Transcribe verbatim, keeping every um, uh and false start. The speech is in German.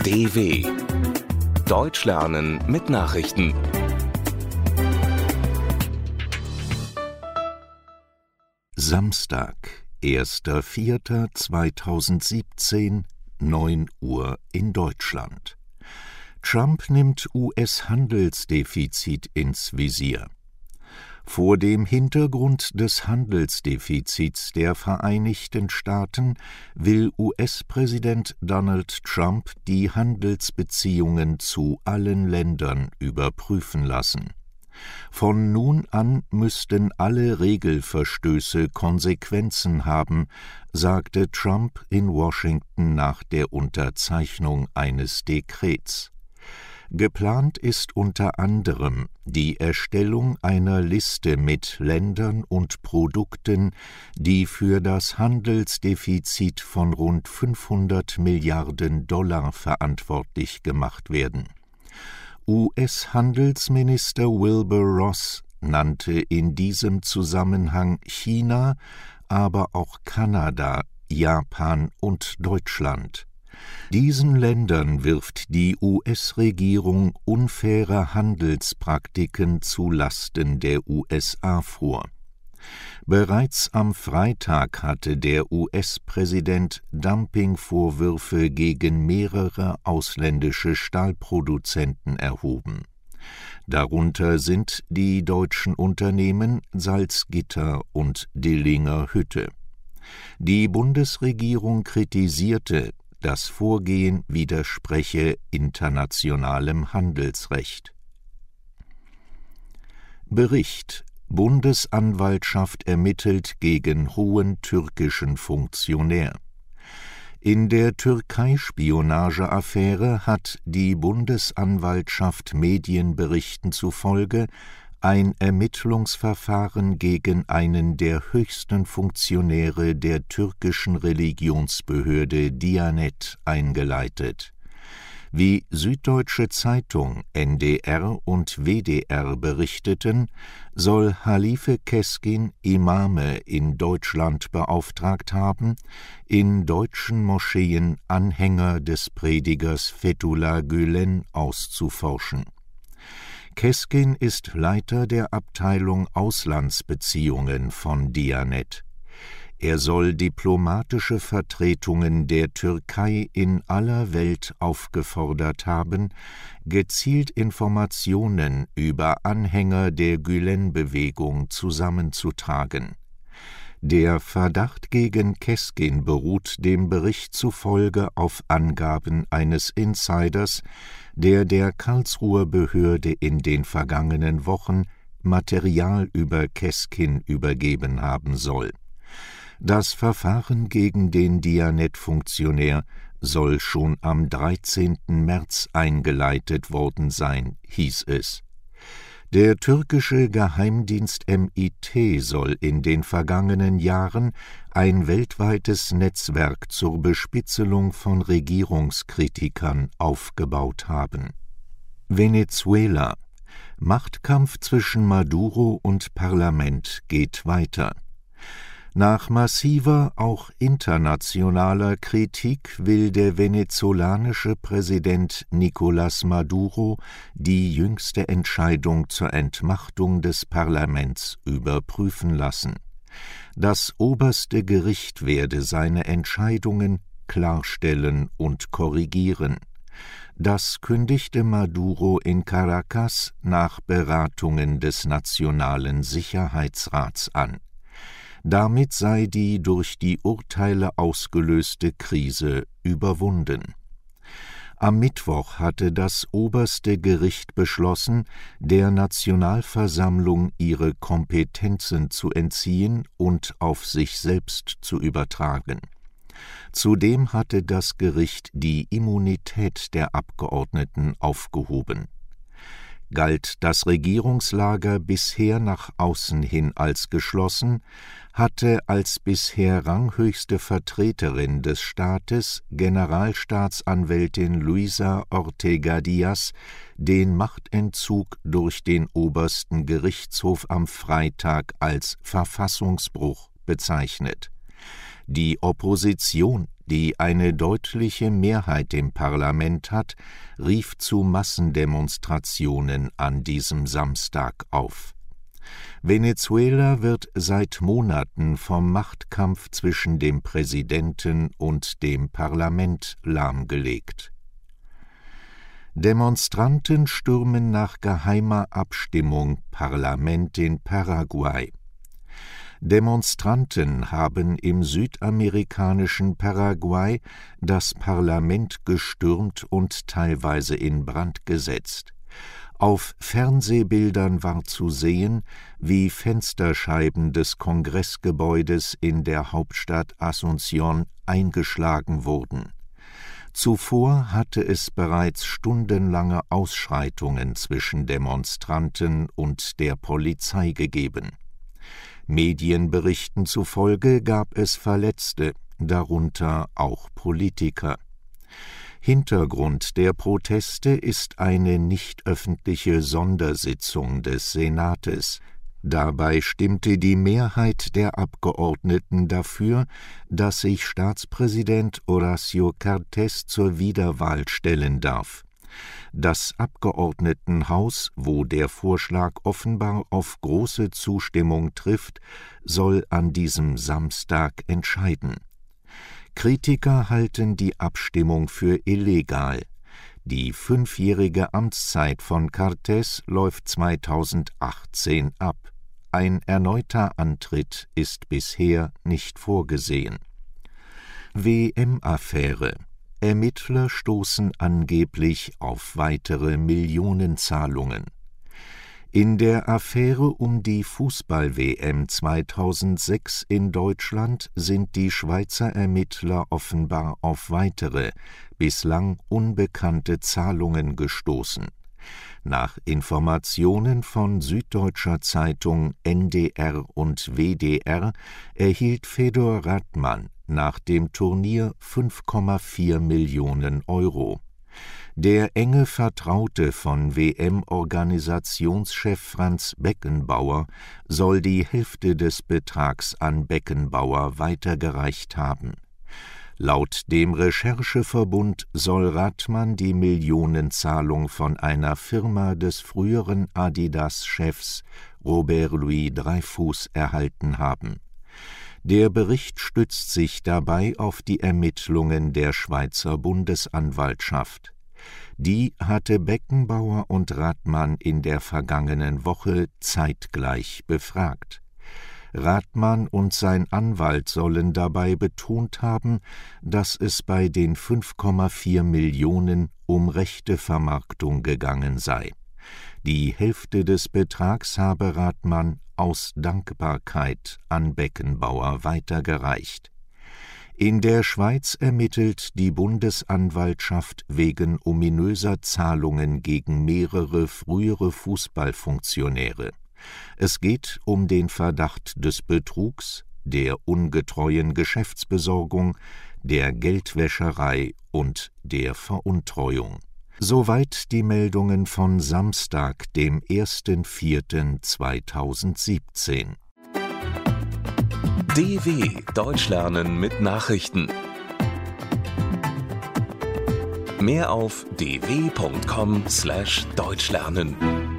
D W Deutsch lernen mit Nachrichten. Samstag, erster vierter zweitausendsiebzehn, neun Uhr in Deutschland. Trump nimmt U S-Handelsdefizit ins Visier. Vor dem Hintergrund des Handelsdefizits der Vereinigten Staaten will U S-Präsident Donald Trump die Handelsbeziehungen zu allen Ländern überprüfen lassen. Von nun an müssten alle Regelverstöße Konsequenzen haben, sagte Trump in Washington nach der Unterzeichnung eines Dekrets. Geplant ist unter anderem die Erstellung einer Liste mit Ländern und Produkten, die für das Handelsdefizit von rund fünfhundert Milliarden Dollar verantwortlich gemacht werden. U S-Handelsminister Wilbur Ross nannte in diesem Zusammenhang China, aber auch Kanada, Japan und Deutschland. Diesen Ländern wirft die U S-Regierung unfaire Handelspraktiken zu Lasten der U S A vor. Bereits am Freitag hatte der U S-Präsident Dumpingvorwürfe gegen mehrere ausländische Stahlproduzenten erhoben. Darunter sind die deutschen Unternehmen Salzgitter und Dillinger Hütte. Die Bundesregierung kritisierte, das Vorgehen widerspreche internationalem Handelsrecht. Bericht: Bundesanwaltschaft ermittelt gegen hohen türkischen Funktionär. In der Türkei-Spionage-Affäre hat die Bundesanwaltschaft Medienberichten zufolge ein Ermittlungsverfahren gegen einen der höchsten Funktionäre der türkischen Religionsbehörde Diyanet eingeleitet. Wie Süddeutsche Zeitung, N D R und W D R berichteten, soll Halife Keskin Imame in Deutschland beauftragt haben, in deutschen Moscheen Anhänger des Predigers Fethullah Gülen auszuforschen. Keskin ist Leiter der Abteilung Auslandsbeziehungen von Diyanet. Er soll diplomatische Vertretungen der Türkei in aller Welt aufgefordert haben, gezielt Informationen über Anhänger der Gülen-Bewegung zusammenzutragen. Der Verdacht gegen Keskin beruht dem Bericht zufolge auf Angaben eines Insiders, der der Karlsruher Behörde in den vergangenen Wochen Material über Keskin übergeben haben soll. Das Verfahren gegen den Diyanet-Funktionär soll schon am dreizehnten März eingeleitet worden sein, hieß es. Der türkische Geheimdienst M I T soll in den vergangenen Jahren ein weltweites Netzwerk zur Bespitzelung von Regierungskritikern aufgebaut haben. Venezuela: Machtkampf zwischen Maduro und Parlament geht weiter. Nach massiver, auch internationaler Kritik will der venezolanische Präsident Nicolás Maduro die jüngste Entscheidung zur Entmachtung des Parlaments überprüfen lassen. Das oberste Gericht werde seine Entscheidungen klarstellen und korrigieren. Das kündigte Maduro in Caracas nach Beratungen des Nationalen Sicherheitsrats an. Damit sei die durch die Urteile ausgelöste Krise überwunden. Am Mittwoch hatte das oberste Gericht beschlossen, der Nationalversammlung ihre Kompetenzen zu entziehen und auf sich selbst zu übertragen. Zudem hatte das Gericht die Immunität der Abgeordneten aufgehoben. Galt das Regierungslager bisher nach außen hin als geschlossen, hatte als bisher ranghöchste Vertreterin des Staates Generalstaatsanwältin Luisa Ortega Díaz den Machtentzug durch den obersten Gerichtshof am Freitag als Verfassungsbruch bezeichnet. Die Opposition, die eine deutliche Mehrheit im Parlament hat, rief zu Massendemonstrationen an diesem Samstag auf. Venezuela wird seit Monaten vom Machtkampf zwischen dem Präsidenten und dem Parlament lahmgelegt. Demonstranten stürmen nach geheimer Abstimmung Parlament in Paraguay. Demonstranten haben im südamerikanischen Paraguay das Parlament gestürmt und teilweise in Brand gesetzt. Auf Fernsehbildern war zu sehen, wie Fensterscheiben des Kongressgebäudes in der Hauptstadt Asunción eingeschlagen wurden. Zuvor hatte es bereits stundenlange Ausschreitungen zwischen Demonstranten und der Polizei gegeben. Medienberichten zufolge gab es Verletzte, darunter auch Politiker. Hintergrund der Proteste ist eine nicht öffentliche Sondersitzung des Senates. Dabei stimmte die Mehrheit der Abgeordneten dafür, dass sich Staatspräsident Horacio Cartes zur Wiederwahl stellen darf. Das Abgeordnetenhaus, wo der Vorschlag offenbar auf große Zustimmung trifft, soll an diesem Samstag entscheiden. Kritiker halten die Abstimmung für illegal. Die fünfjährige Amtszeit von Cartes läuft zweitausendachtzehn ab. Ein erneuter Antritt ist bisher nicht vorgesehen. W M-Affäre. Ermittler stoßen angeblich auf weitere Millionenzahlungen. In der Affäre um die Fußball-W M zweitausendsechs in Deutschland sind die Schweizer Ermittler offenbar auf weitere, bislang unbekannte Zahlungen gestoßen. Nach Informationen von Süddeutscher Zeitung, N D R und W D R erhielt Fedor Radman nach dem Turnier fünf Komma vier Millionen Euro. Der enge Vertraute von W M-Organisationschef Franz Beckenbauer soll die Hälfte des Betrags an Beckenbauer weitergereicht haben. Laut dem Rechercheverbund soll Radman die Millionenzahlung von einer Firma des früheren Adidas-Chefs Robert Louis Dreyfus erhalten haben. Der Bericht stützt sich dabei auf die Ermittlungen der Schweizer Bundesanwaltschaft. Die hatte Beckenbauer und Radman in der vergangenen Woche zeitgleich befragt. Radman und sein Anwalt sollen dabei betont haben, dass es bei den fünf Komma vier Millionen um Rechtevermarktung gegangen sei. Die Hälfte des Betrags habe Radman aus Dankbarkeit an Beckenbauer weitergereicht. In der Schweiz ermittelt die Bundesanwaltschaft wegen ominöser Zahlungen gegen mehrere frühere Fußballfunktionäre. Es geht um den Verdacht des Betrugs, der ungetreuen Geschäftsbesorgung, der Geldwäscherei und der Veruntreuung. Soweit die Meldungen von Samstag, dem ersten vierten zweitausendsiebzehn. D W Deutsch lernen mit Nachrichten. Mehr auf d w punkt com slash deutsch lernen.